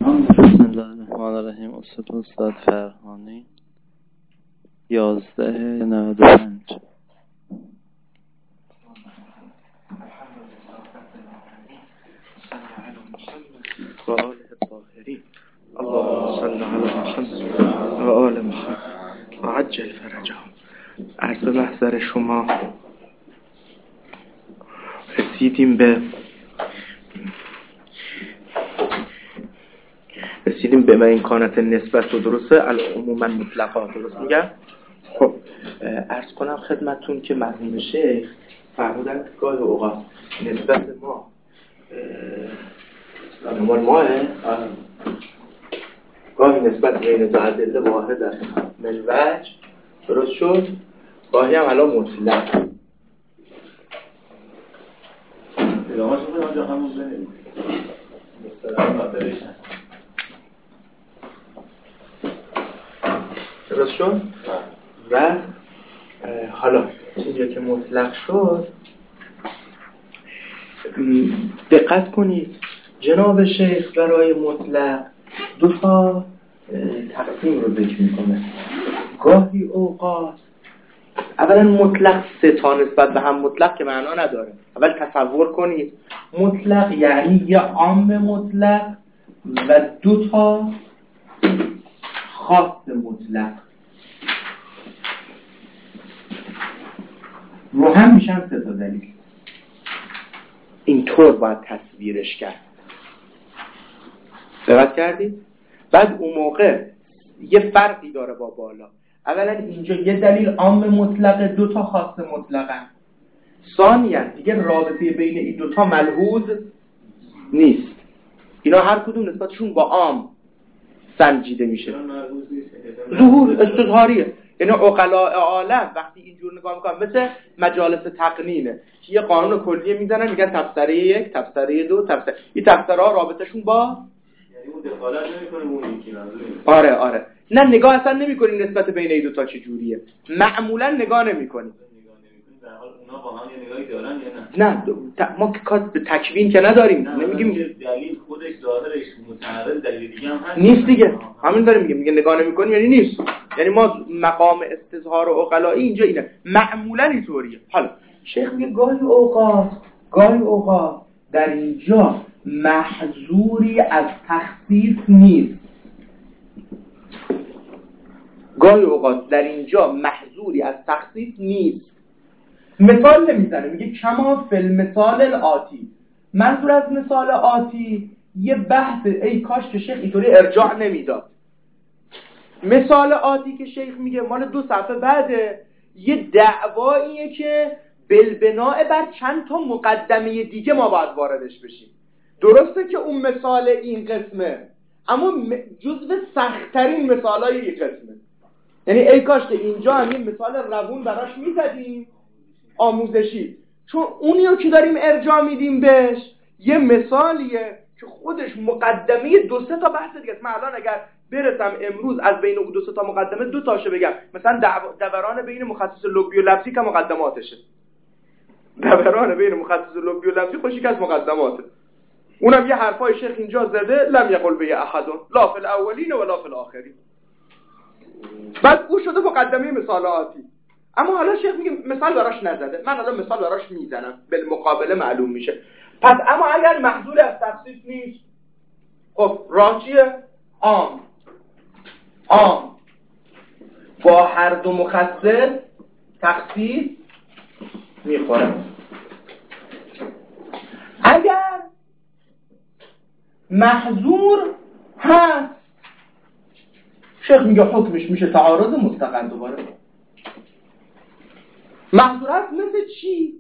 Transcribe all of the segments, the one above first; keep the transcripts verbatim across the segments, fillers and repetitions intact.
بسم الله الرحمن الرحیم. استاد استاد فرهانی یازده نود و پنج. و آل الطاهرین اللهم صل علی محمد و آل محمد و عجل فرجهم. عرض به محضر شما رسیدیم به رسیدیم به این کانت نسبت و درسته العموما مطلقا، درست میگم؟ خب عرض کنم خدمتون که مرحوم شیخ فرمودن گاهی اوقات نسبت ما نمال ماه گاهی نسبت بین دو ادله واحد است من وجه، درست شد؟ گاهی هم الان مطلق ادامه شده آنجا همون بنید مستقیم خاطرش هست، درست شد؟ و حالا اینجا که مطلق شد دقت کنید جناب شیخ برای مطلق دو تا تقسیم رو ذکر میکنه. گاهی اوقات اولا مطلق سه تا نسبت به هم مطلق که معنا نداره. اول تصور کنید مطلق یعنی یه عام مطلق و دو تا خاص مطلق رو هم میشن سه تا دلیل. اینطور باید تصویرش کرد. دقت کردید؟ بعد اون موقع یه فرقی داره با بالا. اولا اینجا یه دلیل عام مطلقه، دو تا خاص مطلقن. ثانیاً دیگه رابطه بین این دو تا ملحوظ نیست. اینا هر کدوم نسبتشون با عام سنجیده میشه. ظهور استظهاریه. یعنی عقلاء عالم وقتی اینجور نگاه میکنن مثل مجالس تقنینه که یه قانون کلیه میزنن میگن تفسیره یک، تفسیره دو، تفسیره این تفسیره ها رابطهشون با یعنی اون دخالت نمیکنه اون یکی منظوره. آره آره نه نگاه اصلا نمیکنی نسبت بین این دو تا چه جوریه. معمولا نگاه نمیکنی. در حال اونا با هم یه نگاهی دارن یا نه؟ نه ت... ما که تکوین که نداریم. نمیگیم دلیل خودش ظاهرش متعارض دلیل دیگه هم هست نیست دیگه. همین داریم میگیم میگه نگاه نمیکنیم یعنی نیست. یعنی ما مقام استظهار و عقلایی اینجا اینه. معمولا اینطوریه. حالا شیخ میگه گاهی اوقات گاهی اوقات در اینجا محظوری از تخصیص نیست. گاهی اوقات در اینجا محظوری از تخصیص نیست. مثال نمیزنه، میگه کما فی المثال الآتی. منظور از مثال آتی یه بحث. ای کاش که شیخ اینطوری ارجاع نمیداد. مثال آتی که شیخ میگه مال دو صفحه بعده، یه دعواییه که بالبناء بر چند تا مقدمه دیگه ما باید واردش بشیم. درسته که اون مثال این قسمه، اما جزو سخت‌ترین مثالای این قسمه. یعنی ای کاش که اینجا هم این مثال روون براش میزدیم آموزشی، چون اونیو که داریم ارجاع میدیم بهش یه مثالیه که خودش مقدمه دو سه تا بحث دیگه است. من الان اگر برسم امروز از بین اون دو سه تا مقدمه دو تاشو بگم، مثلا دوران بین مخصص لغوی و لفظی که مقدماتشه. دوران بین مخصص لغوی و لفظی خوشی که از مقدماته. اونم یه حرفای شیخ اینجا زده لم یقل به احد لا فی الاولین ولا فی الاخرین. بعد او شده مقدمه مثالاتی. اما حالا شیخ میگه مثال براش نزده. من الان مثال براش میزنم، بالمقابله معلوم میشه. پس اما اگر محظور از تخصیص نیست، خب راه چیه؟ عام عام با هر دو مخصص تخصیص میخوره. اگر محظور هست شیخ میگه حکمش میشه تعارض مستقل. دوباره محظور هست مثل چی؟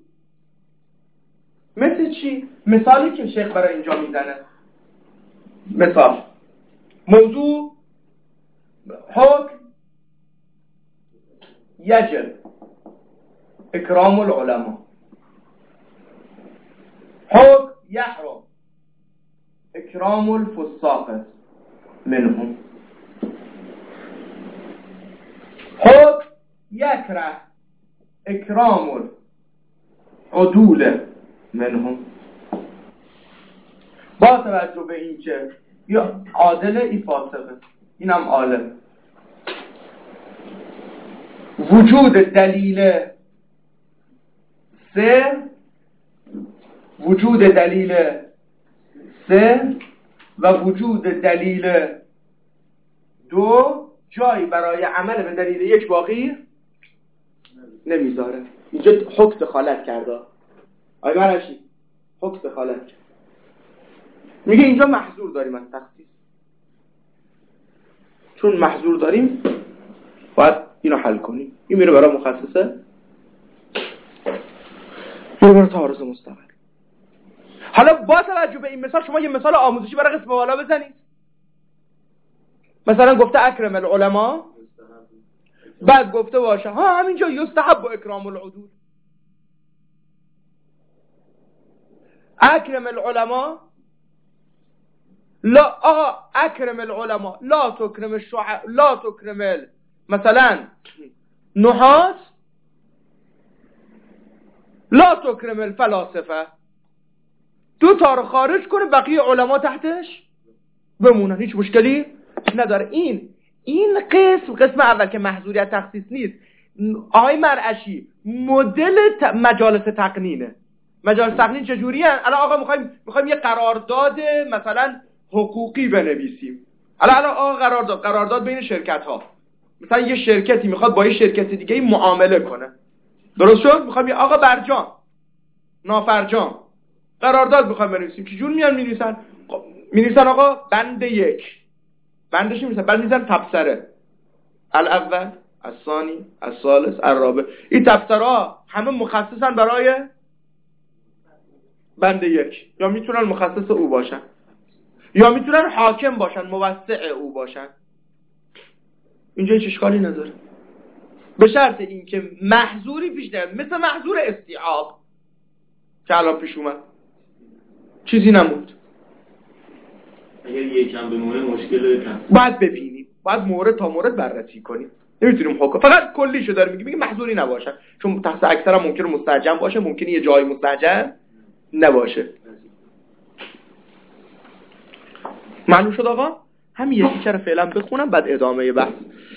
مثل چی؟ مثالی که شیخ برای اینجا میزنه، مثال موضوع حکم یجب اکرام العلماء، حکم یحرم اکرام الفساق منهم، حکم یکره اکرام العدول منهم. با توجه به این که یا عادل ای فاسقه، اینم عالم. وجود دلیل سه وجود دلیل سه و وجود دلیل دو جایی برای عمل به دلیل یک باقی نمیذاره. اینجا حکم دخالت کرده. آی مرشی حکم دخالت کرد. میگه اینجا محظور داریم از تخصیص، چون محظور داریم باید اینو حل کنیم. این میره برای مخصصه، میره برای تعارض مستقل. حالا با توجه به این مثال شما یه مثال آموزشی برای قسم بالا بزنید. مثلا گفته اکرم العلماء، بعد گفته باشه ها همینجا یستحب اکرام العدول. اکرم العلماء لا آقا اکرم العلماء لا تکرم الشع لا تکرم ال... مثلا نحات لا تکرم الفلاسفه. دو تا رو خارج کنه بقیه علما تحتش بمونن، هیچ مشکلی نداره. این این قسم قسم اول که محظوریت تخصیص نیست. آقای مرعشی مدل ت... مجالس تقنینه. مجالس تقنین چجوری هن؟ الان آقا میخوایم میخوایم یه قرارداد مثلا حقوقی بنویسیم. الان الان آقا قرارداد قرارداد بین شرکت ها، مثلا یه شرکتی میخواد با یه شرکت دیگه معامله کنه، درست شد؟ میخوایم یه آقا برجام نافرجام قرارداد میخوایم بنویسیم. چجور میان مینویسن؟ مینویسن آقا بند یک، بندش می‌نویسن، بعد می‌نویسن تبصره الاول الثانی الثالث الرابع. این تبصره‌ها همه مخصصن برای بند یک، یا میتونن مخصص او باشن یا میتونن حاکم باشن موسع او باشن. اینجا هیچ اشکالی نداره به شرط اینکه محظوری پیش نیاد، مثل محظور استیعاب که الان پیش اومد چیزی نموند. اگر یکم بمونه مشکل کم باید ببینیم، باید مورد تا مورد بررسی کنیم. نمیتونیم حکم فقط کلیشو داره میگه، میگه محظوری نباشه، چون تحت اکثر هم ممکنه مستعجم باشه، ممکنه یه جای مستعجم نباشه. معلوم شد آقا؟ همین یه تیکه رو فعلا بخونم بعد ادامه بحث.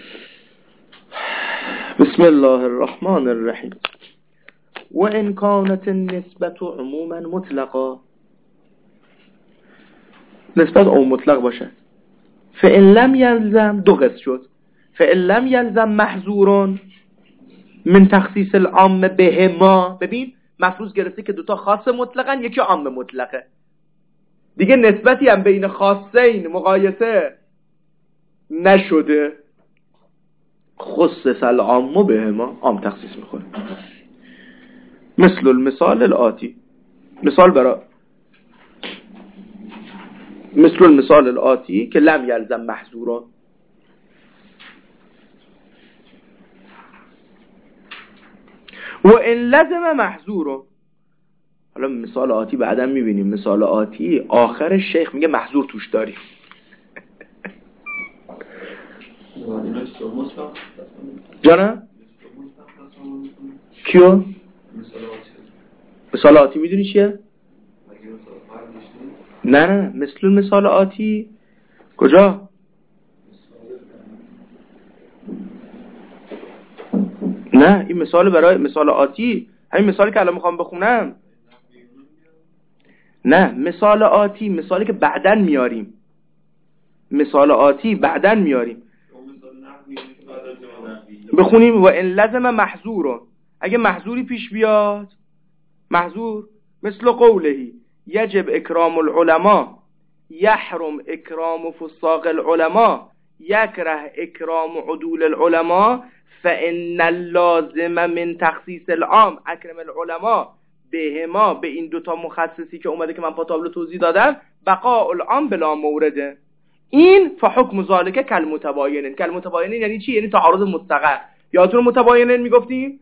بسم الله الرحمن الرحیم. و ان کانت النسبت عموما مطلقا، نسبت عموم مطلق باشه. فإن لم یلزم، دو قسم شد. فإن لم یلزم محظورون من تخصیص العام به ما. ببین مفروض گرفته که دوتا خاص مطلقن، یکی عام مطلقه. دیگه نسبتی هم بین خاصین مقایسه نشده. خصص العام به ما، عام تخصیص میخوره. مثل المثال الآتی، مثال برای مثل المثال الآتی که لم یلزم محظوران. و ان لزم محظوران. حالا مثال آتی بعدا میبینیم. مثال آتی آخر شیخ میگه محظور توش داریم. جانا کیو؟ مثال آتی میدونی چیه؟ نه نه مثل مثال آتی کجا؟ نه این مثال برای مثال آتی همین مثالی که الان میخوام بخونم. نه مثال آتی مثالی که بعدن میاریم. مثال آتی بعدن میاریم. بخونیم. و ان لزم محظور، اگه محظوری پیش بیاد، محظور مثل قولهی یجب اکرام العلماء یحرم اکرام فساق العلماء یکره اکرام عدول العلماء فان اللازم من تخصیص العام اکرم العلماء بهما. به این دوتا مخصصی که اومده که من پا تابلو توضیح دادم، بقاء العام بلا مورده. این فحکم ذالک کالمتباینین. کالمتباینین یعنی چی؟ یعنی تعارض مستقر. یادتون متباینین میگفتیم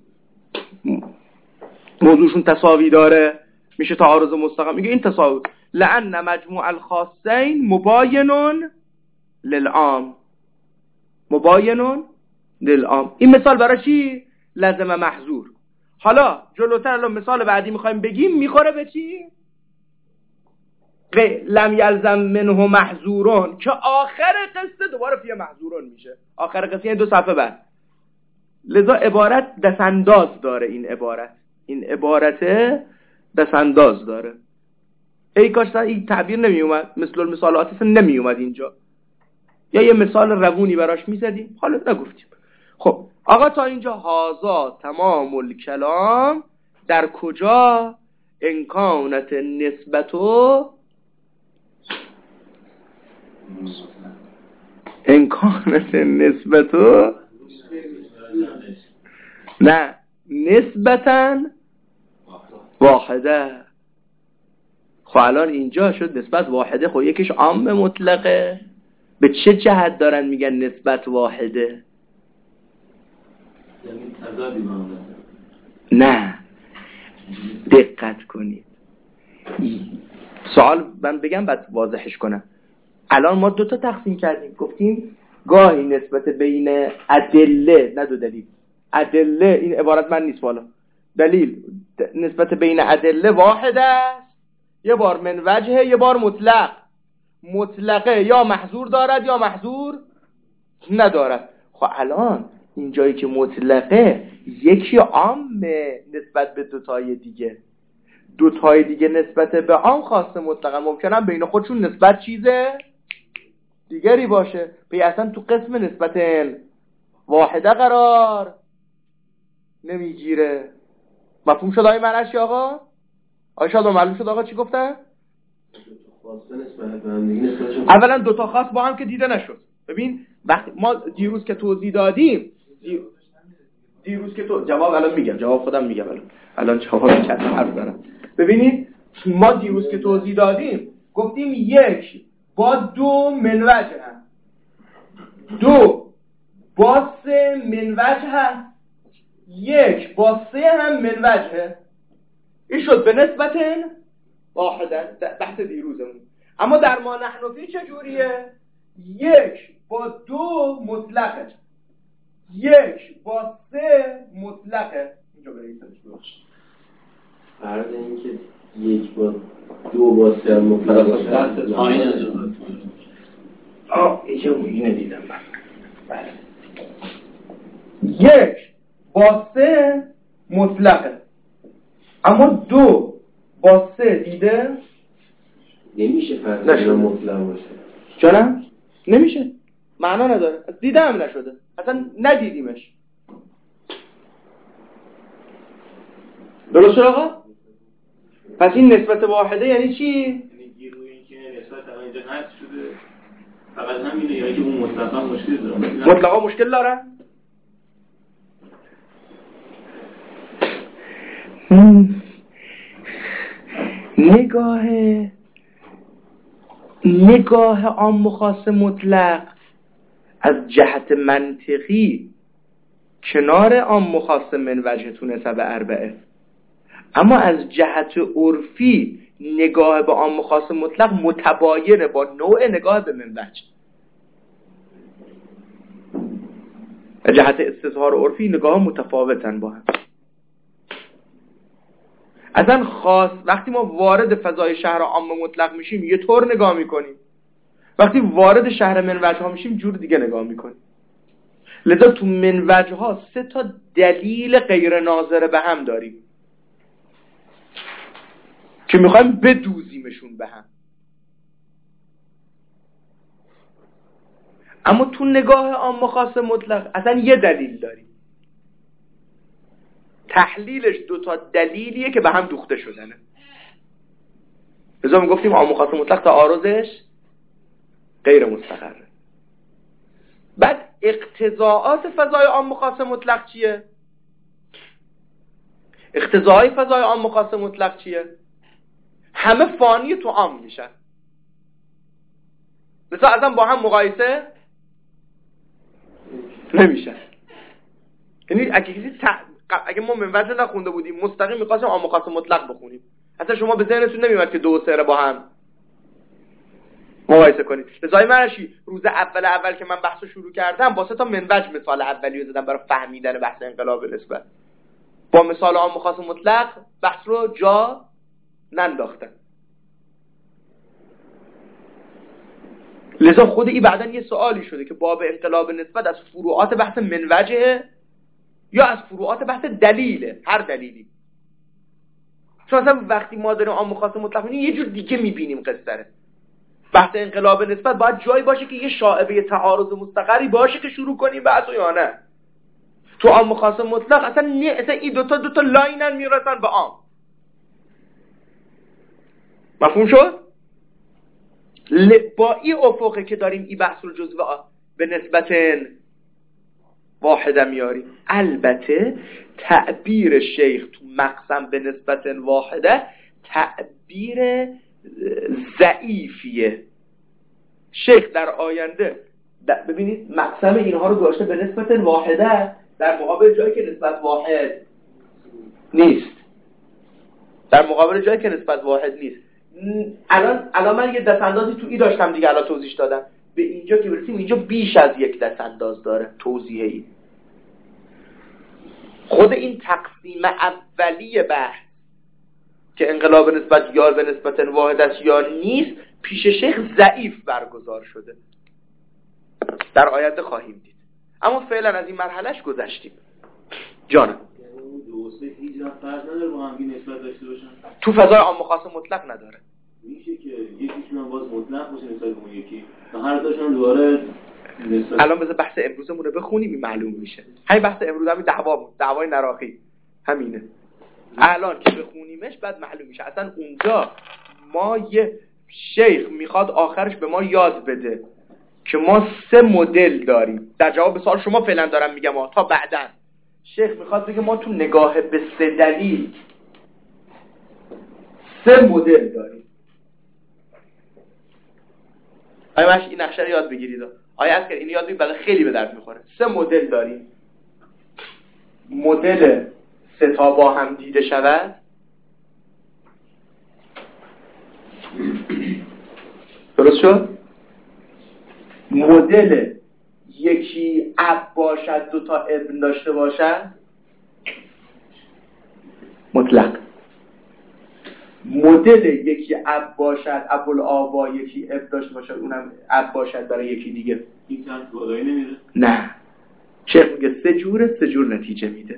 موضوعشون تساوی داره، میشه تعارض مستقیم. میگه این تساوی لأن مجموع الخاصین مباینون للعام، مباینون للعام. این مثال برای چی؟ لازم محظور. حالا جلوتر الان مثال بعدی میخوایم بگیم میخوره به چی؟ لم یلزم منه محظورون که آخر قصه دوباره فیه محظورون میشه. آخر قصه یعنی دو صفحه بعد. لذا عبارت دستانداز داره. این عبارت این عبارت دستانداز داره. ای کاش این تعبیر نمی اومد، مثل المثال آتی نمی اومد اینجا، یا یه مثال روونی براش میزدیم، حالا نگفتیم. خب آقا تا اینجا هازا تمام الکلام در کجا؟ انکانت نسبتو انکانت نسبتو نه نسبتاً واحده. خب الان اینجا شد نسبت واحده. خب یکیش عام مطلقه. به چه جهت دارن میگن نسبت واحده؟ یعنی تضادی با هم نه، دقت کنید. سوال من بگم بعد واضحش کنم. الان ما دوتا تقسیم کردیم، گفتیم گاهی نسبت بین ادله، نه دو دلیل، ادله این عبارت من نیست بالا، دلیل نسبت بین ادله واحد است، یه بار من وجهه یه بار مطلق. مطلقه یا محظور دارد یا محظور ندارد. خب الان این جایی که مطلقه یکی عامه نسبت به دوتای دیگه، دوتای دیگه نسبت به عام خاصه مطلقا ممکنه بین خودشون نسبت چیزه دیگری باشه. پس اصلا تو قسم نسبت واحده قرار نمیگیره. مفهوم شد آقای مرشی آقا؟ آقای شاد معلوم شد آقا چی گفتن؟ اولا دوتا خاص با هم که دیده نشد. ببین وقتی ما دیروز که توضیح دادیم دیروز که تو جواب الان میگم، جواب خودم میگم الان الان جواب چند حرف دارم. ببینید ما دیروز که توضیح دادیم گفتیم یک با دو من وجه هست، دو با سه من وجه هست، یک با سه هم من وجهه. این شد به نسبت واحده بحث دیروزمون. اما در ما نحن فی چجوریه؟ یک با دو مطلقه، یک با سه مطلقه. اینجا بریسنش ببخشید. فرض این که یک با دو با سه مطلقه باشه پایین از اون آه اینجا اینه دیدم من. بله یک با سه مطلقه، اما دو با سه دیده نمیشه فرض کنم مطلق باشه. چرا؟ نمیشه، معنا نداره، دیده هم نشده، اصلا ندیدیمش. درست شد آقا؟ پس این نسبت واحده یعنی چی؟ یعنی گیر روی این که نسبت الان اینجا حذف شده فقط همینه، یا که اون مطلقا مشکل داره؟ مطلقا مشکل داره؟ نگاه نگاه عام و خاص مطلق از جهت منطقی کنار عام و خاص من وجه تو نسب اربعه، اما از جهت عرفی نگاه به عام و خاص مطلق متباینه با نوع نگاه به من وجه. از جهت استظهار عرفی نگاه متفاوتن با هم. اصلا خاص وقتی ما وارد فضای شهر عام مطلق میشیم یه طور نگاه میکنیم، وقتی وارد شهر من وجه ها میشیم جور دیگه نگاه میکنیم. لذا تو من وجه ها سه تا دلیل غیر ناظر به هم داریم که میخوایم بدوزیمشون به هم. اما تو نگاه عام خاص مطلق اصلا یه دلیل داریم، تحلیلش دو تا دلیلیه که به هم دوخته شدنه. لذا ما گفتیم عام خاص مطلق تعارضش غیر مستقره. بعد اقتضاعات فضای عام خاص مطلق چیه؟ اقتضاعای فضای عام خاص مطلق چیه؟ همه فانی تو عام میشن، لذا اصلا با هم مقایسه نمیشن. یعنی اگه کسی ت... اگه ما من وجه نخونده بودیم مستقیم می‌خواستیم عام خاص مطلق بخونیم، اصلا شما به ذهنتون نمیاد که دو و سه با هم مقایسه کنید. لذا مرشی روز اول اول که من بحثو شروع کردم با سه تا من وجه مثال اولیو زدم برای فهمیدن بحث انقلاب نسبت. با مثال عام خاص مطلق بحث رو جا ننداختم. لذا خود این بعدن یه سوالی شده که باب انقلاب نسبت از فروعات بحث منوجه یا از فروعات بحث دلیله، هر دلیلی. چون اصلا وقتی ما داریم عام خاص مطلق می‌بینیم یه جور دیگه می‌بینیم قصه. بحث انقلاب نسبت باید جایی باشه که یه شائبه تعارض مستقری باشه که شروع کنیم بحث یا نه. تو عام خاص مطلق اصلا نه، اصلا این دوتا دوتا لاینن میرسن به عام. مفهوم شد؟ با این افقه که داریم این بحث رو جزء به نسبت واحده میاریم. البته تعبیر شیخ تو مقسم به نسبت واحده تعبیر ضعیفیه. شیخ در آینده ببینید مقسم اینها رو داشته به نسبت واحده در مقابل جایی که نسبت واحد نیست، در مقابل جایی که نسبت واحد نیست. الان الان من یه دستاندازی تو ای داشتم دیگه، الان توضیح دادم. به اینجا که برسیم اینجا بیش از یک دستانداز داره توضیحی. خود این تقسیم اولیه بحث که انقلاب نسبت یا به نسبت واحد است یا نیست پیش شیخ ضعیف برگزار شده، در آینده خواهیم دید. اما فعلا از این مرحلهش گذشتیم. جانم دو سه هیچ فرق نداره با هم نسبت داشته باشن؟ تو فضای عام و خاص مطلق نداره. میشه که یکیشون هم باز مطلق باشه نسبت به اون یکی و هر دوشون دوباره نسبت. الان بذار بحث امروزمون رو بخونیم این معلوم میشه. همین بحث امروز همین دعوا دعوای نراقی همینه. الان که بخونیمش بعد معلوم میشه. اصلا اونجا ما یه شیخ میخواد آخرش به ما یاد بده که ما سه مدل داریم. در جواب به سوال شما فعلا دارم میگم ها، تا بعدن شیخ میخواد بگه ما تو نگاه به سه دلیل سه مدل داریم. آیا باش این نقشه رو یاد بگیرید؟ آیا از که این یاد بگیرید بعد خیلی به درد میخوره. سه مدل داریم. مدل سه تا با هم دیده شود، درست شد؟ مدل یکی اب باشد دو تا ابن داشته باشد مطلق. مدل یکی اب باشد ابوالآبا یکی اب داشته باشد اونم اب باشد برای یکی دیگه. این چند بالایی نمیده؟ نه، چه میگه سه جوره، سه جور نتیجه میده.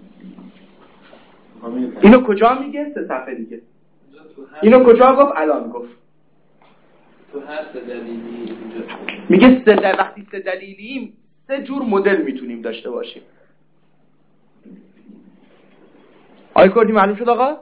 اینو کجا میگه؟ سه صفحه دیگه. اینو کجا گفت؟ الان گفت تو هر سه دلیلی میگه سه دل... وقتی سه دلیلیم سه جور مدل میتونیم داشته باشیم. آی کردی معلوم شد آقا؟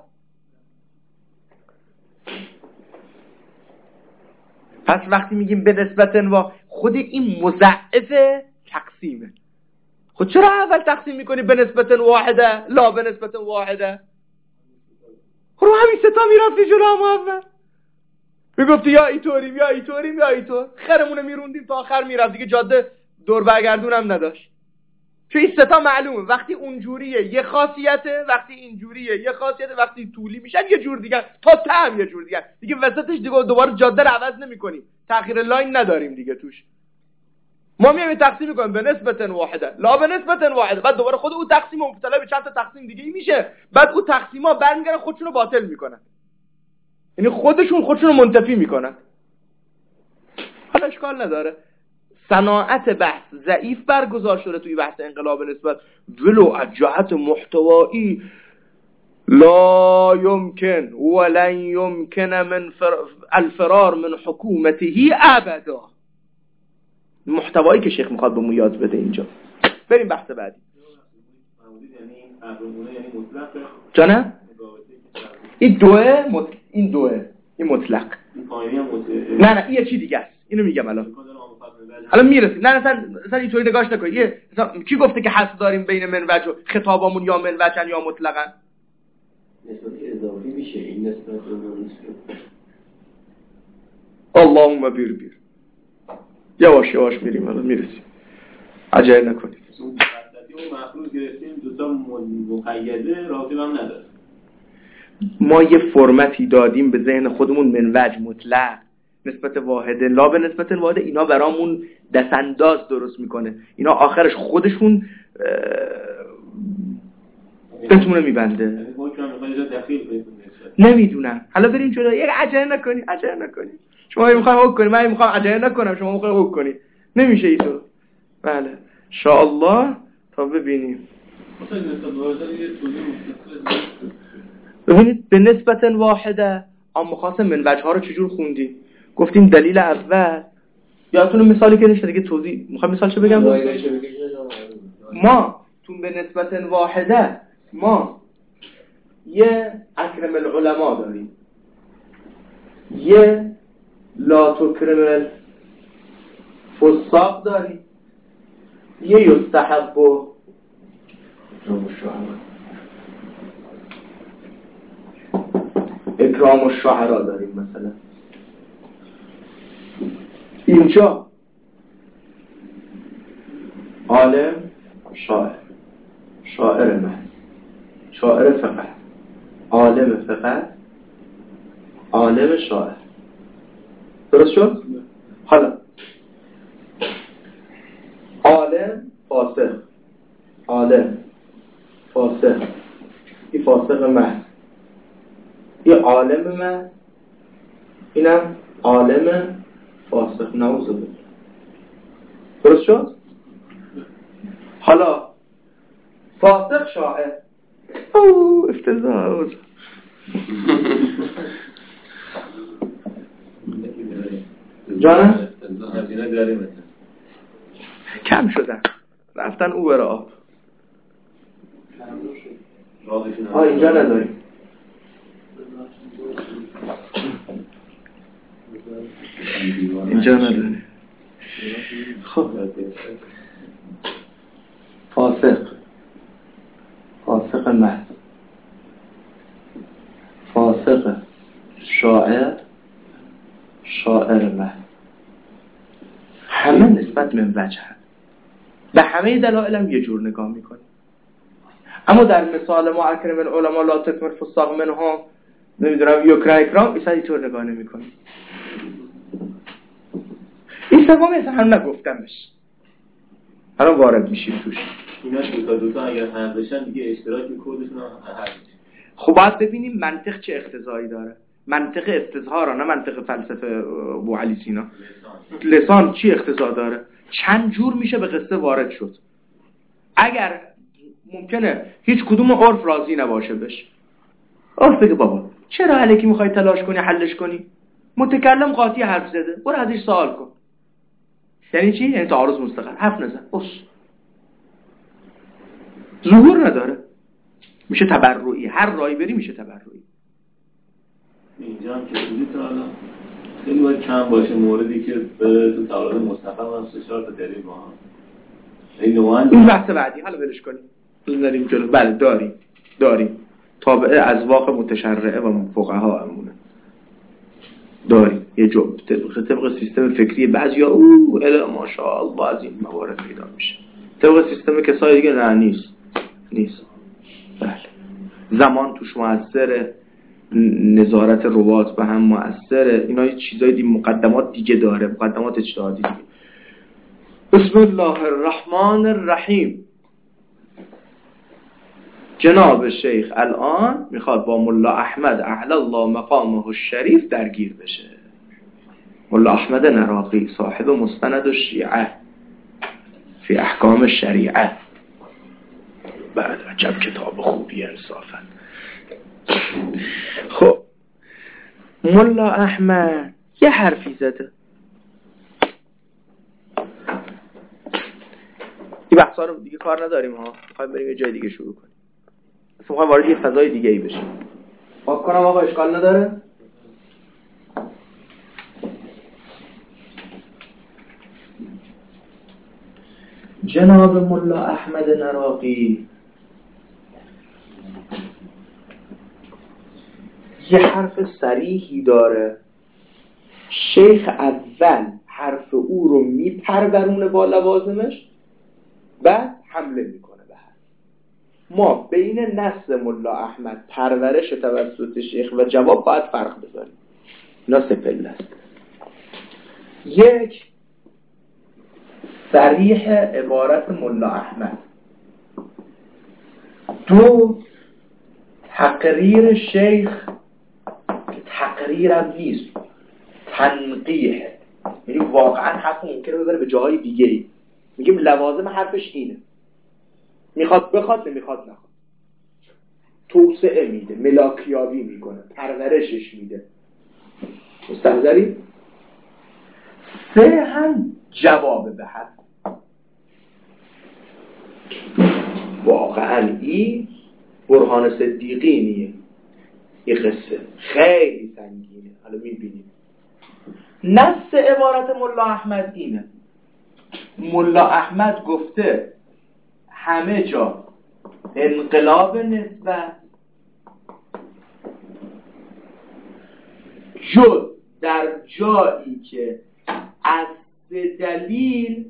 پس وقتی میگیم به نسبت انواع خود این مضاعف تقسیمه. خود چرا اول تقسیم میکنی به نسبت واحده لا به نسبت واحده؟ رو همین ستا میرفتی جلو هم اول میگفتی یا ایطوریم یا ایطوریم یا ایطور، خرمونه میروندیم تا آخر میرفت دیگه، جاده دور برگردون هم نداشت. چون این ستا معلومه وقتی اونجوریه یه خاصیته، وقتی اینجوریه یه خاصیته، وقتی طولی میشن یه جور دیگه، تا تم یه جور دیگه دیگه وسطش دیگه دوباره جاده رو عوض نمی‌کنیم، تغییر لاین نداریم دیگه توش. ما میایم تقسیم می‌کنیم به نسبت واحده لا به نسبت واحده، بعد دوباره خود اون تقسیم مبتلا به چند تا تقسیم دیگه ای میشه، بعد اون تقسیم‌ها برمیگردن خودشون رو باطل میکنن، یعنی خودشون خودشون رو منتفی میکنن. حالا اشکال نداره، صناعت بحث ضعیف برگزار شده توی بحث انقلاب نسبت، ولو از جهت محتوایی لا يمكن ولن يمكن من فر... الفرار من حکومته ابدا. محتوایی که شیخ میخواد به ما یاد بده اینجا. بریم بحث بعدی. جانه؟ این دوه مط... این دوه این مطلق. نه نه این یه چی دیگه است. اینو میگم الان. الان میرسیم. نه مثلا مثلا اینطوری نگاش نکنید. یه مثلا کی گفته که حس داریم بین منوج و خطابامون یا منوجن یا مطلقاً؟ نسبت اضافی میشه این نسبت رو. اللهم بیر بیر. یواش یواش میریم الان میرسیم. عجله نکنید. اون مفروض گرفتیم دو تا مقیده رافع هم نداره. ما یه فرمتی دادیم به ذهن خودمون منوج مطلق نسبت واحده لا به نسبت واحده، اینا برامون دستانداز درست میکنه، اینا آخرش خودشون بهتونه میبنده. نمیدونم. حالا بریم جلو. یک عجله نکنی عجله نکنی شما میخواید حکم کنید، من میخوام عجله نکنم شما میخواید حکم کنید، نمیشه اینطور. بله ان شاء الله تا ببینیم. ببینید به نسبت واحده اما خاصه من وجه‌ها رو چجور خوندیم؟ گفتیم دلیل اول یادتونه مثالی که نشده دیگه توضیح میخوام مثال چه بگم؟ ما تو به نسبت واحده ما یه اکرم العلماء داریم، یه لا تکرم الفساق داریم، یه یستحب و اکرام الشعراء داریم. مثلا اینجا عالم شاعر، شاعر محض، شاعر فقط، عالم فقط، عالم شاعر. درست شد؟ حالا عالم فاسق، عالم فاسق، این فاسق محض، این عالم محض، اینم عالم فاسق. نعوذ بالله. درست شد؟ حالا فاسق شاعر، اوه افتضاح. جانم؟ کم شدن رفتن او برای آب. آه اینجا نداریم. اینجا نداریم. خب فاسق، فاسق محض، فاسق شاعر، شاعر محض، همه نسبت من وجه هست. به همه دلایل هم یه جور نگاه میکنیم. اما در مثال ما اکرم العلماء لا تکمل فساق منهم نمیدونم یکرا اکرام ایسا اینطور نگاه نمیکنیم. این سوام اصلا هم نگفتمش، حالا وارد میشیم توش. اینا دوتا دوتا اگر هم بشن دیگه اشتراک کدشون هم هست. خب باید ببینیم منطق چه اقتضایی داره. منطق استظهار نه منطق فلسفه ابو علی سینا. لسان, لسان چی اقتضا داره؟ چند جور میشه به قصه وارد شد. اگر ممکنه هیچ کدوم عرف راضی نباشه بشه، عرف بگه بابا چرا الکی میخوای تلاش کنی حلش کنی؟ متکلم قاطی حرف زده، برو ازش سوال کن. یعنی چی؟ یعنی تعارض مستقل، حرف نزن، بس. ظهور نداره، میشه تبرعی. هر رای بری میشه تبرعی. اینجا هم که بودید حالا خیلی باید کم باشه موردی که بره تو تعارض مستقل هم سه چهار تا دلیل با هم. این بحث بعدی حالا ولش کنیم. بذاریم جلو. بله داریم داریم تابع اذواق متشرعه و فقها همونه داریم. یه جو طبق طبق سیستم فکری بعضیا او الا ماشاءالله از این موارد پیدا میشه. طبق سیستم کسای دیگه نه نیست نیست. بله زمان توش مؤثره، نظارت روات به هم مؤثره، اینا یه چیزای دی مقدمات دیگه داره، مقدمات اجتهادی دیگه. بسم الله الرحمن الرحیم. جناب شیخ الان میخواد با ملا احمد اعلی الله مقامه الشریف درگیر بشه. ملا احمد نراقی صاحب مستند الشیعه فی احکام الشریعه. بعد عجب کتاب خوبی انصافا. خب ملا احمد یه حرفی زده. این بحثا رو دیگه کار نداریم ها، میخوایم بریم یه جای دیگه شروع کنیم. اصلا میخوایم وارد یه فضای دیگه ای بشیم. پاک کنم آقا اشکال نداره؟ جناب ملا احمد نراقی یه حرف صریحی داره. شیخ اول حرف او رو میپرورونه با لوازمش، بعد حمله میکنه به حرف. ما بین نص ملا احمد، پرورش توسط شیخ و جواب باید فرق بذاریم. اینا سه پله است. یک، صریح عبارت ملا احمد. دو، تقریر شیخ که تقریرم نیست، تنقیح، یعنی واقعا حرف ممکنه ببره به جاهای دیگه ای. میگیم لوازم حرفش اینه، میخواد بخواد نمیخواد نخواد، توسعه میده، ملاکیابی میکنه، پرورشش میده. مستحضری؟ سه هم جواب به حرف. واقعا این برهان صدیقینیه، این قصه خیلی سنگینه. حالا میبینیم نفس عبارت ملا احمد اینه. ملا احمد گفته همه جا انقلاب نسبت جز در جایی که از دلیل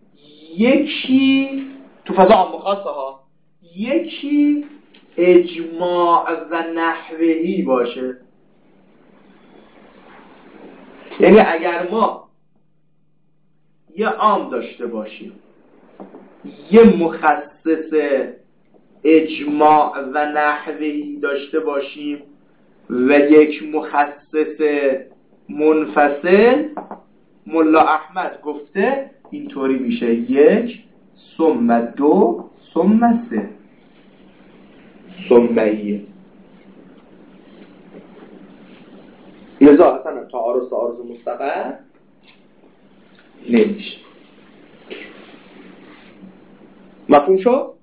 یکی تو فضا عام خاصه ها، یکی اجماع و نحوهی باشه. یعنی اگر ما یه عام داشته باشیم، یه مخصص اجماع و نحوهی داشته باشیم و یک مخصص منفصل، ملا احمد گفته اینطوری میشه یک ثم دو ثم سه ثمهیه. لذا اصلا تعارض تعارض مستقر نمیشه. مفهوم شد؟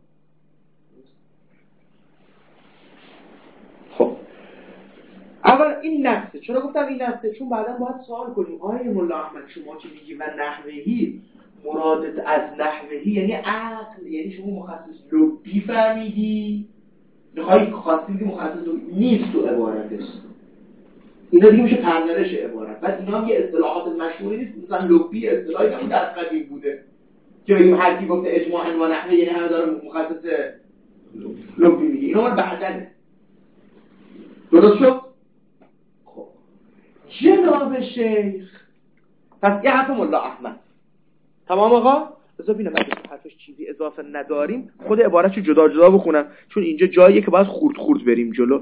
خب اول این نفسه. چرا گفتم این نفسه؟ چون بعدا باید سوال کنیم آیه ملا احمد شما که میگی و نحوهی، مرادت از نحوهی یعنی عقل، یعنی شما مخصص لبی فهمیدی؟ میخوایی خواستی که مخصص لبی نیست تو عبارتش، اینا دیگه میشه پرورش عبارت. بعد اینا هم یه اصطلاحات مشهوری نیست، مثلا لبی اصطلاحی نمون در قدیم بوده که بگیم هر کی گفته اجماع و نحوه یعنی همه داره مخصص لبی میگه. اینا مال بعدنه. درست شد؟ خب جناب شیخ، پس یه حرف ملا احمد تمام آقا. بذار ببینم اگه تو حرفش چیزی اضافه نداریم خود عبارتشو جدا جدا بخونم، چون اینجا جاییه که باید خورد خورد بریم جلو.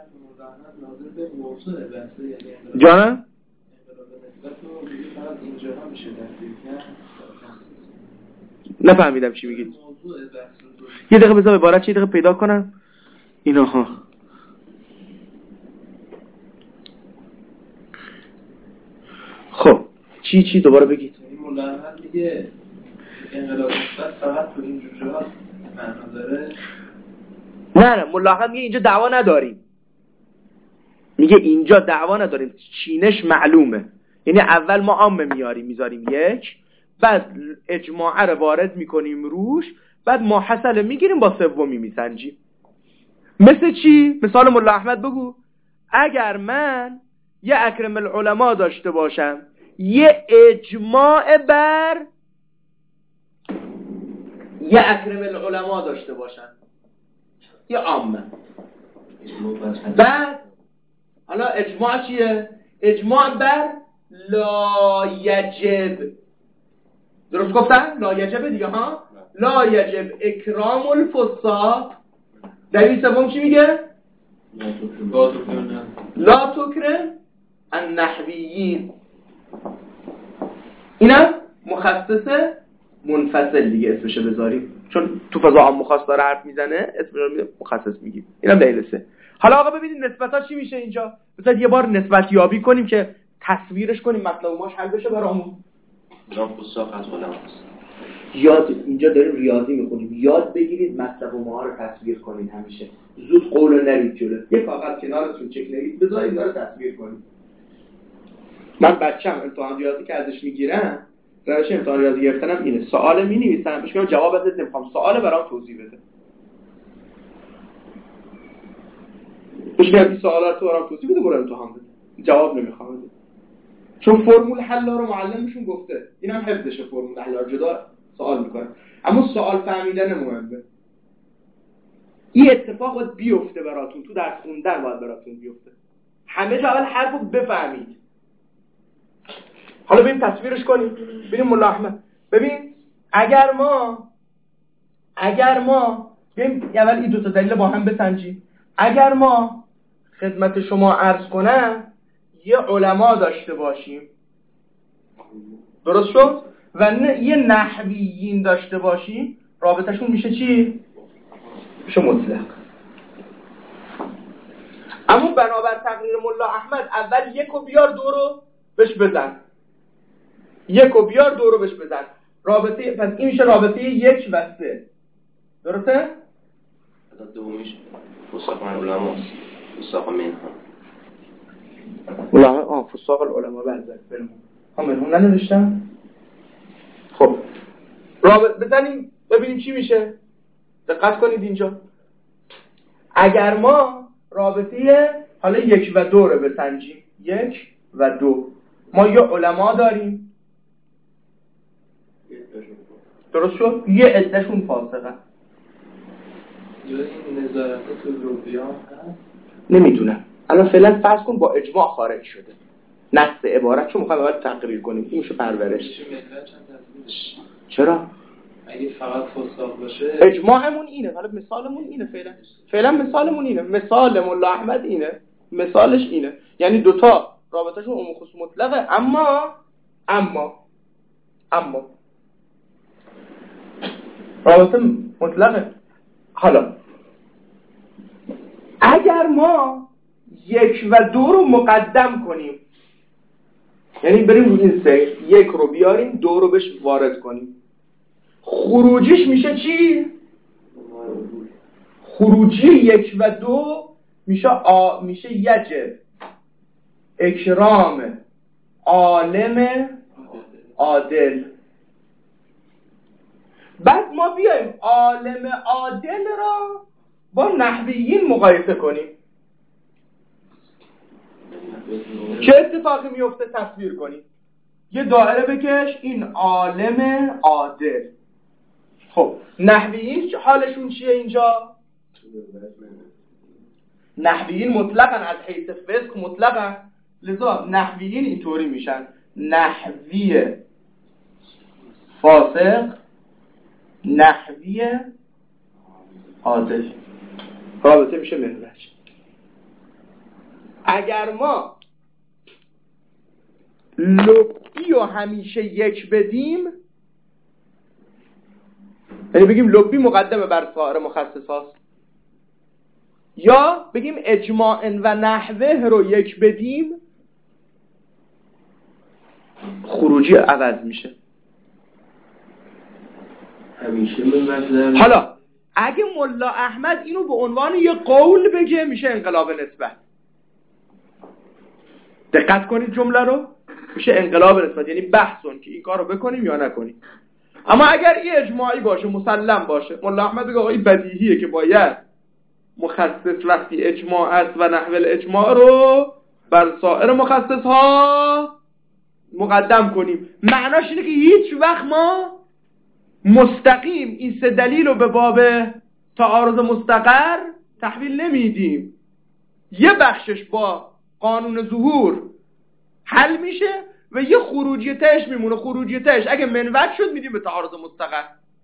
جانم؟ نفهمیدم چی میگید. یه دقیقه بذار عبارت چه دقیقه پیدا کنم اینا ها. خب چی چی دوباره بگید. مولا احمد میگه انقلاب نسبت فقط تو این جوجه معنا داره. نه نه مولا احمد میگه اینجا دعوا نداریم. میگه اینجا دعوا نداریم، چینش معلومه. یعنی اول ما عامه میاریم میذاریم یک، بعد اجماعه رو وارد میکنیم روش، بعد ماحصله میگیریم با سومی میسنجیم. مثل چی؟ مثال ملا احمد بگو. اگر من یه اکرم العلماء داشته باشم، یه اجماع بر یه اکرم العلماء داشته باشم، یه عامه، بعد حالا اجماع چیه؟ اجماع بر لا یجب. درست گفتن؟ لا یجب دیگه ها؟ لا یجب اکرام الفساق. دلیل سوم چی میگه؟ لا تکرم النحویین. اینم مخصص منفصل دیگه اسمشه بذاریم، چون تو فضا عام خاص داره حرف میزنه اسمش رو مخصص میگیم. اینم دلیل سه. حالا آقا ببینید نسبت‌ها چی میشه اینجا. بذار یه بار نسبت یابی کنیم که تصویرش کنیم، مطلب ماش حل بشه برامون. جناب فساق از علماست. یاد اینجا داریم ریاضی میخونیم، یاد بگیرید مطلب ما رو تصویر کنید. همیشه زود قول نرید جلو. یه کاغذ کنارتون چک نویس بذارید داره تصویر کنید. من بچه‌م امتحان ریاضی که ازش میگیرم، روش امتحان ریاضی گرفتنم اینه، سوال می‌نویسم بهش میگم جواب ازت نمیخوام، سوال برام توضیح بده. بهش میگم این سوالا رو تو برام توضیح بده، برو امتحان بده. جواب نمیخوام بده. چون فرمول حل رو معلمشون گفته، اینم حفظشه، فرمول حل رو جدا سوال میکنه، اما سوال فهمیدن مهمه. این اتفاق باید بیفته براتون، تو درس خوندن باید براتون بیفته. همه جا اول حرفو بفهمید. حالا بریم تصویرش کنیم. ببینیم مولا احمد. ببین اگر ما اگر ما بریم اول این دو تا دلیل با هم بسنجیم. اگر ما خدمت شما عرض کنم یه علما داشته باشیم، درست شد؟ و نه یه نحویین داشته باشیم رابطهشون میشه چی؟ میشه مطلق. اما بنابر تقریر ملا احمد اول یک و بیار دو رو بهش بزن، یک و بیار دو رو بهش بزن. رابطه پس این میشه رابطه یک و سه. درسته؟ دومیش فساق العلماء، فساق منها. علماء آه فساق العلماء بعضی بریم. ها منهم ننوشتم؟ خب رابط بزنیم ببینیم چی میشه. دقت کنید اینجا. اگر ما رابطه حالا یک و دو رو بسنجیم، یک و دو، ما یه علما داریم، درست شد؟ یه عدهشون فاسقه. یا این نظارت تو لوبیا هست؟ نمیدونم. الان فعلا فرض کن با اجماع خارج شده. نص عبارت چون میخوایم اول تقریر کنیم. این میشه پرورش. چرا؟ اگه فقط فساق باشه اجماعمون اینه. حالا مثالمون اینه فعلا. فعلا مثالمون اینه. مثال ملا احمد اینه. مثالش اینه. یعنی دوتا رابطهشون عموم خصوص مطلقه، اما اما اما رابطه مطلقه. حالا اگر ما یک و دو رو مقدم کنیم، یعنی بریم رو این سیر یک رو بیاریم دو رو بهش وارد کنیم، خروجیش میشه چی؟ خروجی یک و دو میشه آ... میشه یجب اکرام عالم عادل. بعد ما بیایم عالم عادل را با نحویین مقایسه کنیم. چه اتفاقی میفته؟ تصویر کنیم. یه دایره بکش، این عالم عادل. خب نحویین حالشون چیه اینجا؟ نحویین مطلقاً از حیث فسق مطلقاً، لذا نحویین اینطوری میشن: نحوی فاسق، نحوی عادل. رابطه میشه منوج. اگر ما لبی رو همیشه یک بدیم، یعنی بگیم لبی مقدمه بر سایر مخصصات، یا بگیم اجماع و نحوه رو یک بدیم، خروجی عوض میشه. همیشه من حالا اگه ملا احمد اینو به عنوان یه قول بگه میشه انقلاب نسبت. دقت کنید جمله رو، میشه انقلاب نسبت، یعنی بحثون که این کار رو بکنیم یا نکنیم. اما اگر این اجماعی باشه، مسلم باشه، ملا احمد بگه آقا این بدیهیه که باید مخصص وقتی اجماع است و نحو الاجماع رو بر سایر مخصص ها مقدم کنیم، معناش اینه که هیچ وقت ما مستقیم این سه دلیل رو به باب تعارض مستقر تحویل نمیدیم. یه بخشش با قانون ظهور حل میشه و یه خروجی تهش میمونه. خروجی تهش اگه منوج شد میدیم به تعارض مستقر،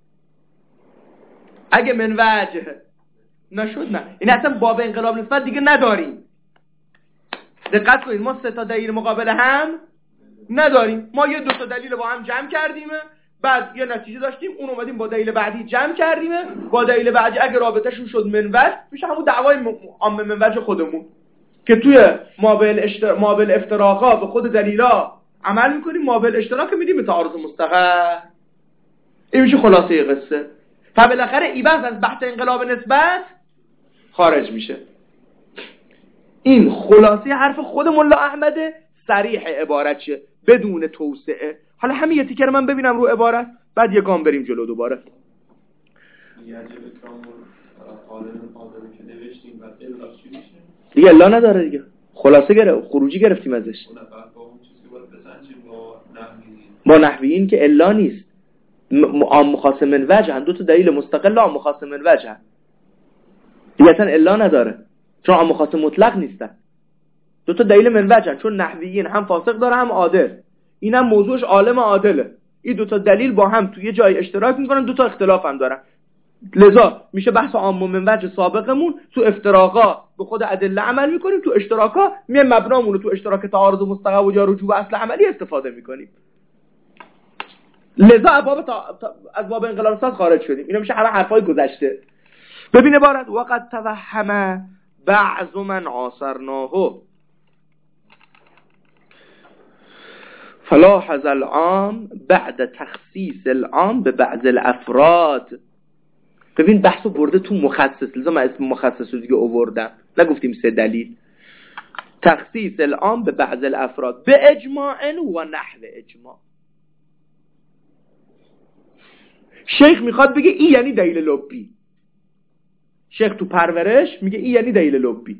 اگه منوج نشد نه. این اصلا باب انقلاب نسبت دیگه نداریم. دقت کنید، ما سه تا دلیل مقابل هم نداریم. ما یه دو تا دلیل با هم جمع کردیم، بعد یه نتیجه داشتیم، اون اومدیم با دلیل بعدی جمع کردیم، با دلیل بعدی اگه رابطه‌شون شد منوج میشه همون دعوای عام منوج خودمون که توی مابل اشتر... مابل افتراقا به خود دلیلا عمل میکنیم، مابل اشتراک میدیم به تعارض مستقر. این میشه خلاصه قصه. تا بالاخره این بحث از بحث انقلاب نسبت خارج میشه. این خلاصه حرف خود ملا احمد صریح عبارت شه بدون توسعه. حالا همین یه تیکر من ببینم رو عبارت، بعد یه گام بریم جلو دوباره. دیگه الا نداره دیگه، خلاصه گرفت، خروجی گرفتیم ازش. با نحویین که الا نیست، عام مخاصم من وجه، دو تا دلیل مستقل عام مخاصم من وجه دیگه، اصلا الا نداره چون عام مخاصم مطلق نیستن. دو تا دلیل من وجه، چون نحویین هم فاسق داره هم عادل، اینم موضوعش عالم عادله. این دو تا دلیل با هم توی جای اشتراک میکنن، دو تا اختلاف هم دارن، لذا میشه بحث عام من وجه سابقمون تو افتراقا به خود ادله عمل میکنیم، تو اشتراکا میایم مبنامون رو تو اشتراک تعارض مستقر و یا رجوع اصل عملی استفاده میکنیم. لذا ابواب تا... تا... از باب انقلاب اساس خارج شدیم. اینا میشه همه حرفای گذشته. ببین عبارت وقد توهم بعض من عاصرناه فلاحظ العام بعد تخصیص العام به بعض الافراد. ببین بحثو برده تو مخصص، لذا من اسم مخصص رو دیگه آوردم، نگفتیم سه دلیل. تخصیص العام به بعض الافراد به اجماع و نحو اجماع. شیخ میخواد بگه این یعنی دلیل لبی. شیخ تو پرورش میگه این یعنی دلیل لبی.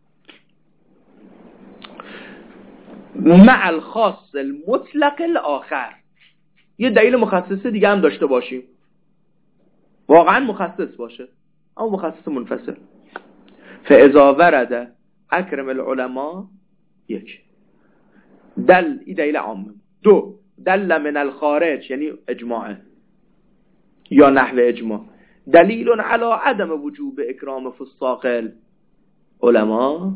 مع الخاص المطلق الاخر، یه دلیل مخصص دیگه هم داشته باشیم، واقعا مخصص باشه اما مخصص منفصل. فاذا ورد اکرم العلماء، یک دل، این دلیل عام. دو دل من الخارج یعنی اجماع یا نحو اجماع، دلیل علی عدم وجوب اکرام فساق العلماء.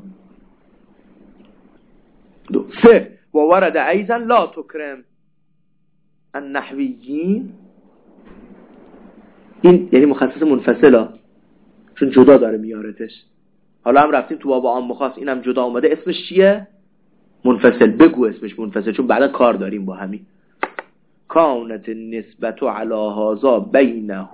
دو سه و ورد ایضا لا تکرم النحویین، این یعنی مخصص منفصله چون جدا داره میارتش. حالا هم رفتیم تو باب عام خاص، اینم جدا اومده، اسمش چیه؟ منفصل. بگو اسمش منفصل چون بعدا کار داریم با همین. کانت نسبت علی هذا بینه،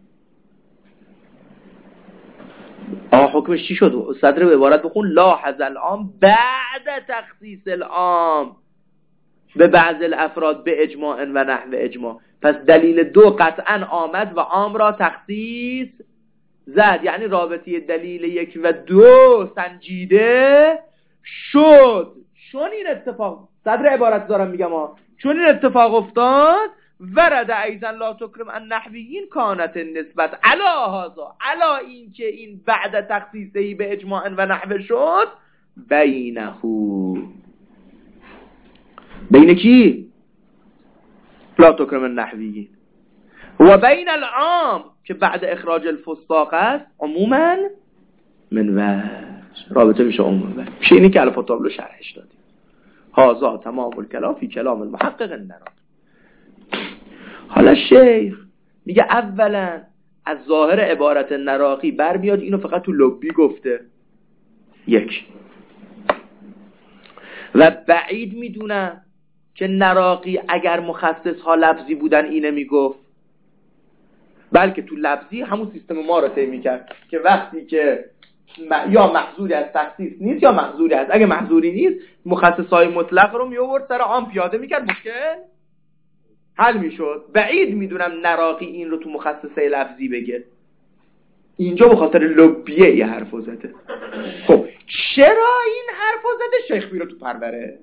آه حکمش چی شد؟ صدر به عبارت بخون لاحظ العام بعد تخصیص العام به بعض الافراد به اجماع و نحو اجماع. پس دلیل دو قطعا آمد و عام را تخصیص زد، یعنی رابطه دلیل یک و دو سنجیده شد. چون این اتفاق، صدر عبارت دارم میگم ها، چون این اتفاق افتاد ورد ایضا لا تکرم النحویین کانت نسبت علا هذا، علا این که این بعد تخصیصی به اجماع و نحو شد، بینه، بین کی؟ لا تکرم النحویین و بین العام که بعد اخراج الفساق است عموما من وجه، رابطه میشه عموما میشه. اینی که الف تابلو شرحش دادیم. هذا تمام الکلام فی کلام المحقق النراقی. حالا شیخ میگه اولا از ظاهر عبارت نراقی برمیاد اینو فقط تو لبی گفته، یک، و بعید میدونم که نراقی اگر مخصص ها لفظی بودن اینه میگفت، بلکه تو لفظی همون سیستم ما رو طی میکرد که وقتی که یا محظوری از تخصیص نیست یا محظوری هست، اگه محظوری نیست مخصصای مطلق رو میآورد سر عام پیاده میکرد، مشکل حل میشد. بعید میدونم نراقی این رو تو مخصصه لفظی بگه، اینجا به خاطر لبیه یه حرفو زده. خب چرا این حرفو زده؟ شیخ میره تو پرورش.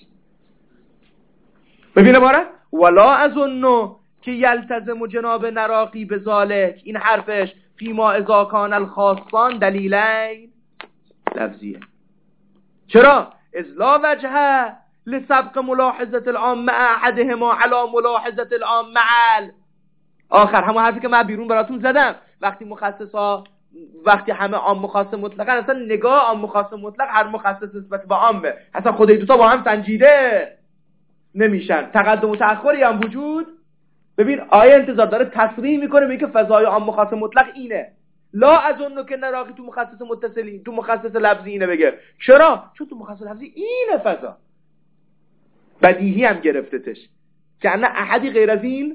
ببینه باره ولا اظن که یلتزم جناب نراقی به ذالک، این حرفش فیما اذا کان الخاصان دلیلین لفظیه. چرا؟ اذ لا وجه لسبق ملاحظه العام مع احدهما على ملاحظه العام مع آخر. همون حرفی که من بیرون براتون زدم، وقتی مخصصا وقتی همه عام مخصص مطلقن، اصلا نگاه عام مخصص مطلق هر مخصص نسبت به عامه، اصلا خود این دو تا با هم سنجیده نمیشن، تقدم و تأخری هم وجود. ببین آیه انتظار داره تصریح میکنه میگه فضای عام مخصص مطلق اینه. لا اظن که نراقی تو مخصص متصلی تو مخصص لفظی اینه بگه. چرا؟ چون تو مخصص لفظی اینه فضا، بدیهی هم گرفتتش که انا احدی غیر از این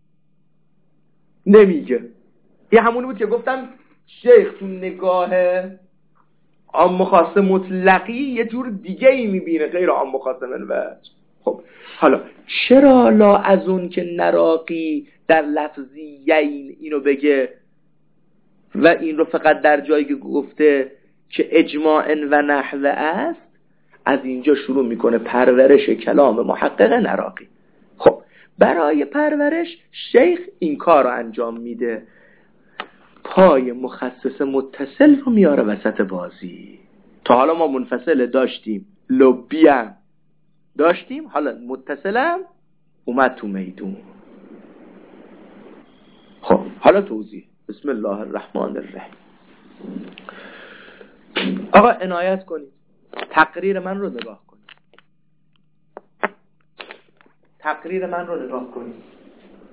نمیگه. این همونی بود که گفتم شیخ تو نگاه عام مخصص مطلقی یه جور دیگه ای میبینه غیر عام مخصص منوج. خب حالا چرا لا از اون که نراقی در لفظیین اینو بگه و این رو فقط در جایی که گفته که اجماع و نحوه است، از اینجا شروع میکنه پرورش کلام محقق نراقی. خب برای پرورش شیخ این کار رو انجام میده، پای مخصص متصل رو میاره وسط بازی. تا حالا ما منفصل داشتیم، لبی هم داشتیم، حالا متصلم اومد تو میدون. خب حالا توضیح. بسم الله الرحمن الرحیم. آقا عنایت کنید، تقریر من رو نگاه کنید، تقریر من رو نگاه کنید.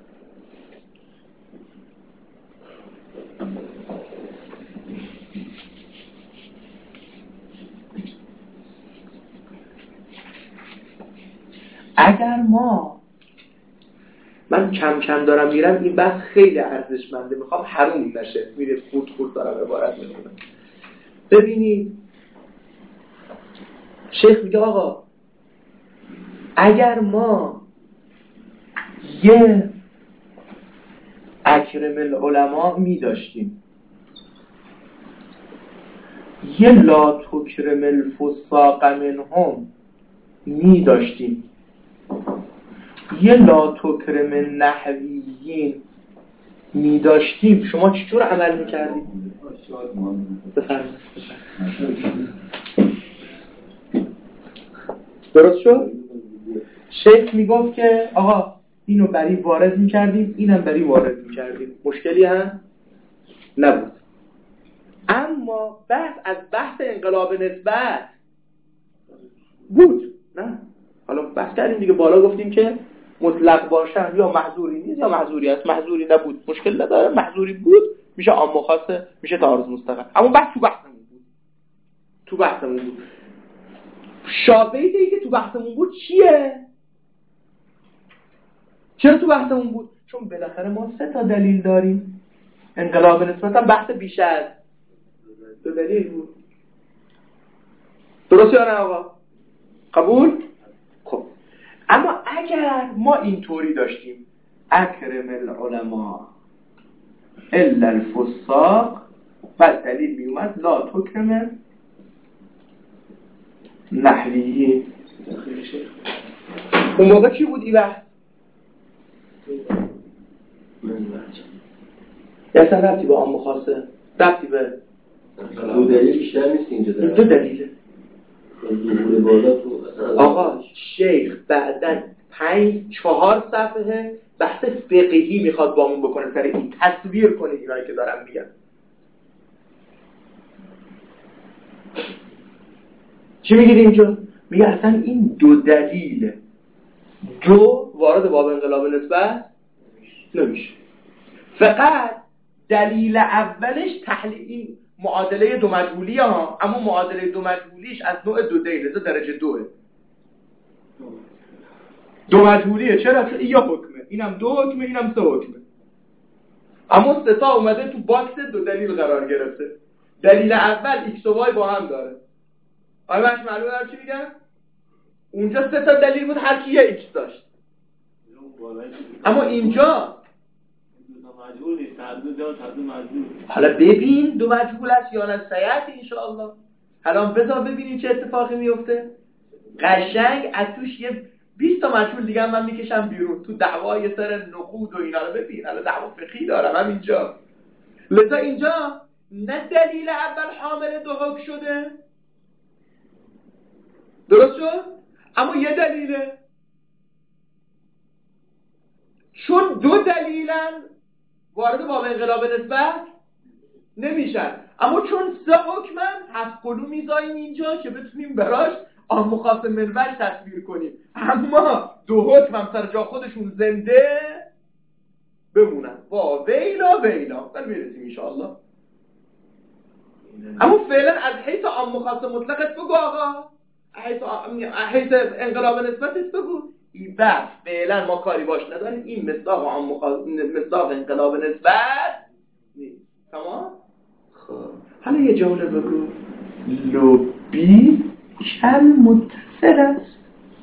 ما، من کم کم دارم میرم، این بحث خیلی ارزشمنده، میخوام حروم نشه، میرید خورد خورد دارم عبارت میکنم. ببینید شیخ میگه آقا اگر ما یه اکرم العلماء می داشتیم، یه لا تکرم الفساق منهم می داشتیم، یه لا تکرم النحویین می داشتیم، شما چطور عمل می کردیم؟ بفرمایید. درست شد؟ شیخ می گفت که آقا اینو بری وارد می کردیم، اینم بری وارد می کردیم، مشکلی هم نبود. اما بحث از بحث انقلاب نسبت بود، نه؟ حالا بحث کردیم دیگه، بالا گفتیم که مطلق باشن یا محظوری نیست یا محظوری است، محظوری نبود مشکل نداره، محظوری بود میشه عام و خاصه، میشه تعارض مستقل. اما بحث تو بحثمون بود، تو بحثمون بود. شابهیت ای که تو بحثمون بود چیه؟ چرا تو بحثمون بود؟ چون بالاخره ما سه تا دلیل داریم. انقلاب نسبت هم بحث بیش از دو دلیل بود. درست یا نه آقا؟ قبول؟ خب اما اگر ما اینطوری داشتیم اکرم العلماء الا الفساق، بعد دلیل می اومد لا تکرم نحویین، اون موقع چی بود این بحث؟ یا اصلا ربطی به عام خاصه، ربطی به دو دلیل بیشتر نیست اینجا داره. دو دلیله بالا تو آقا. شیخ بعدن پنج چهار صفحه بحث فقهی میخواد با همون بکنه سر این، تصویر کنید اینایی که دارم میگم. چی میگید اینجا؟ میگه اصلا این دو دلیل دو وارد باب انقلاب نسبت نمیشه، فقط دلیل اولش تحلیل این معادله دو مجهولی ها، اما معادله دو مجهولیش از نوع دو دیله، درجه دوه، دو مجهولیه. چرا؟ چون این یا حکمه، اینم دو حکمه، اینم سه حکمه، اما سه تا اومده تو باکس دو دلیل قرار گرفته. دلیل اول ایکس و وای با هم داره. آیا بهش معلومه دارم چی میگم؟ اونجا سه تا دلیل بود، هر کی یه ایکس داشت، اما اینجا مجبور نیست، تعدد جا تعدد مجبور. حالا ببین دو مجهول است یا نه سیعت انشاءالله. حالا بذار ببینیم چه اتفاقی میفته. قشنگ از توش یه بیست تا مجهول دیگه من میکشم بیرون تو دعوای سر نقود و اینا رو. ببین حالا دعوا فقهی دارم هم اینجا، لذا اینجا نه دلیل اول حامل دو حکم شده، درست شد؟ اما یه دلیله، چون دو دلیلن وارد باب انقلاب نسبت نمیشن، اما چون سه حکمن هفت قلو میذاریم اینجا که بتونیم براش عام و خاص منوج تصویر کنیم، اما دو حکم هم سر جا خودشون زنده بمونن. وا ویلا ویلا بل میرسیم انشاءالله. اما فعلا از حیث عام و خاص مطلقت بگو آقا، حیث انقلاب نسبتت بگو. این بحث فعلا ما کاری باش نداریم، این مصداق عام مصداق انقلاب نسبت نیست. تمام؟ خب حالا یه جمله بگو. لبی کل متصل است.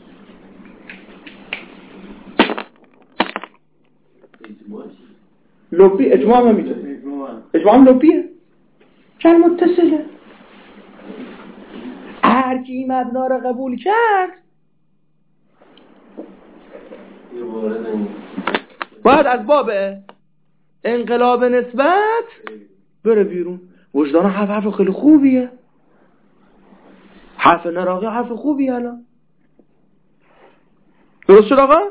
لبی اجماع هم میده، اجماع هم لبیه، کل متصله. هر کی این مبنا رو قبول کرد باید از باب انقلاب نسبت بره بیرون. وجدان حرف حرف خیلی خوبیه، حرف نراقی حرف خوبیه. الان درست شد آقا؟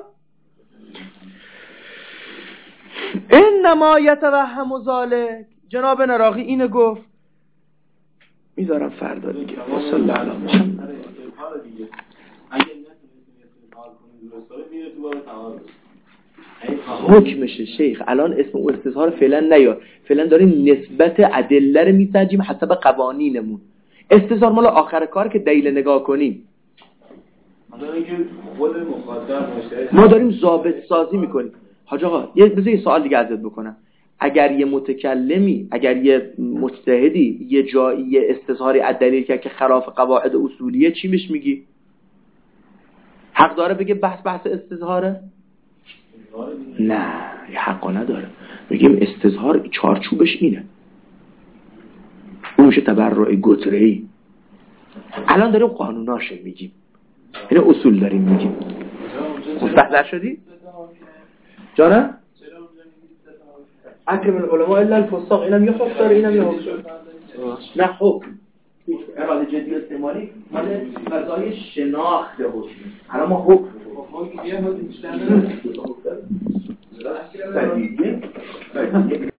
انما یتوهم ذلک. جناب نراقی اینو گفت، میذارم فردا دیگه. صلی الله علیه و محمد. حکمشه شیخ. الان اسم او استظهار فعلا نیار، فعلا داریم نسبت ادله رو میسنجیم حسب قوانینمون. استظهار مال آخر کار که دلیل نگاه کنیم. مثلا اینکه خود مخاطب مشتری ما داریم ضابط سازی میکنیم. حاج آقا یه بذار یه سوال دیگه ازت بکنم. اگر یه متکلمی، اگر یه مجتهدی یه جایی یه استظهاری از دلیل کرد که خلاف قواعد اصولیه، چی بهش میگی؟ حق داره بگه بحث بحث استظهاره؟ نه، یه حقا نداره. میگیم استظهار چارچوبش اینه. اون میشه تبرع گتره‌ای. الان داریم قانوناشه میگیم. این اصول داریم میگیم. مستحضر شدی؟ جانه؟ اکرم العلماء الا الفساق. اینم یه حکم داره، اینم یه حکم داره. نه حکم اراده جدی استعمالی مال قضای شناخت حکم. الان ما حکم حکم یه حکم بیشتر نداره.